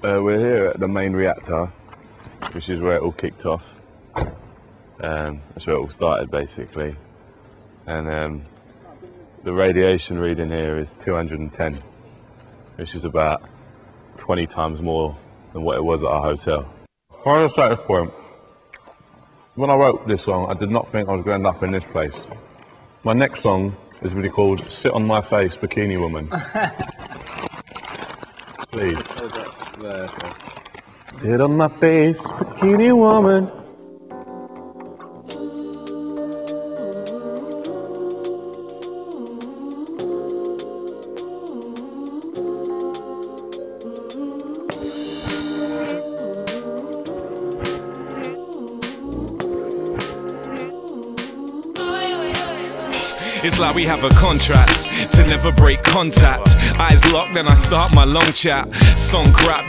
We're here at the main reactor, which is where it all kicked off. That's where it all started, basically. And the radiation reading here is 210, which is about 20 times more than what it was at our hotel. Can I just say at this point, when I wrote this song, I did not think I was going to end up in this place. My next song is going to be called Sit on My Face, Bikini Woman. Please. Sit on my face, bikini woman. It's like we have a contract to never break contact. Eyes locked, then I start my long chat. Song crap.